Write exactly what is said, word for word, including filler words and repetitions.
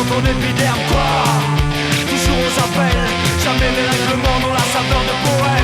ton épiderme, quoi. Toujours aux appels, jamais les règlements n'ont la saveur de poète.